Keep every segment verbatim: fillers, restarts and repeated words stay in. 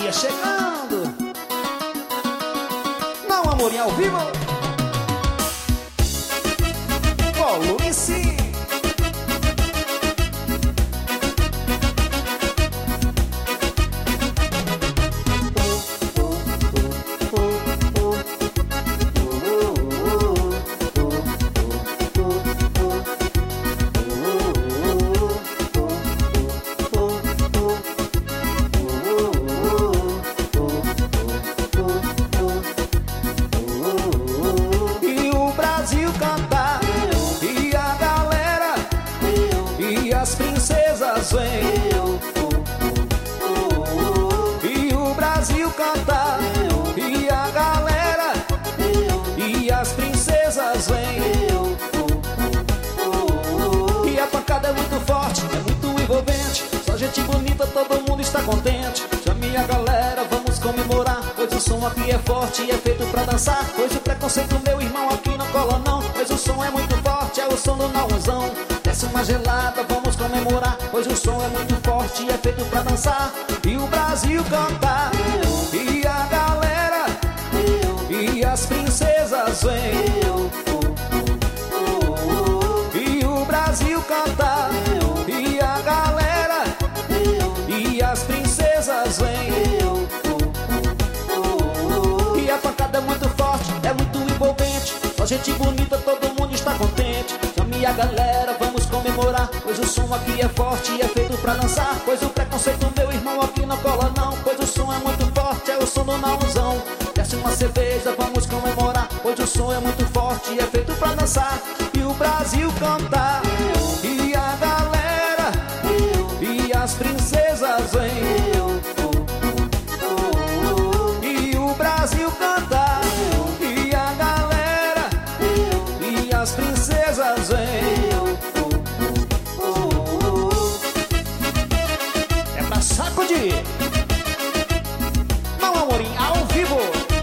Maria chegando. Não, amorinho, ao vivo. Volume sim. As princesas vêm e o Brasil canta, e a galera, e as princesas vêm, e a pancada é muito forte, é muito envolvente, só gente bonita, todo mundo está contente. Chame a galera, vamos comemorar, pois o som aqui é forte e é feito pra dançar. Pois o preconceito, meu irmão, aqui não cola não, pois o som é muito forte, é o som do nauzão. Desce uma gelada, vamos comemorar, pois o som é muito forte e é feito pra dançar. E o Brasil canta, e a galera, e as princesas vêm. E o Brasil canta, e a galera, e as princesas vêm. E a pancada é muito forte, é muito envolvente, só gente bonita, todo mundo está contente. Chame a galera, vamos comemorar, pois o som aqui é forte e é feito pra dançar. Pois o preconceito, meu irmão, aqui não cola não, pois o som é muito forte, é o som do nauzão. Desce uma cerveja, vamos comemorar, pois o som é muito forte e é feito pra dançar. E o Brasil canta, e a galera, e as princesas vêm. E o Brasil canta, e a galera, e as princesas vêm. É pra sacudir. Não, amorim, ao vivo.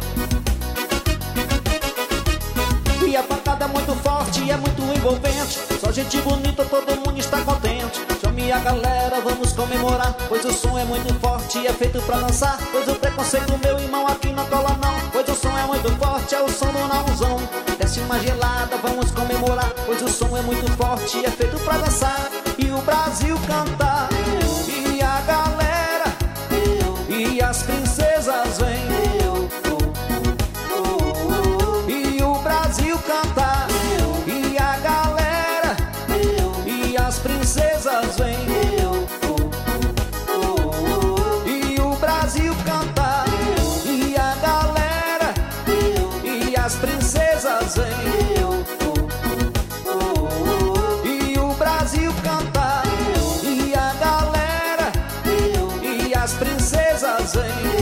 E a pancada é muito forte e é muito envolvente, só gente bonita, todo mundo está contente. Chame a galera, vamos comemorar, pois o som é muito forte e é feito pra dançar. Pois o preconceito, meu irmão, aqui não cola não, pois o som é muito forte, é o som do nauzão. Desce uma gelada, vamos comemorar, pois o som é muito forte e é feito pra dançar. E o Brasil canta, e a galera, e as princesas vêm. E o Brasil canta, e a galera, e as princesas vêm. E o Brasil canta, e a galera, e as princesas vêm. E o Brasil canta, e a galera, e as princesas vêm.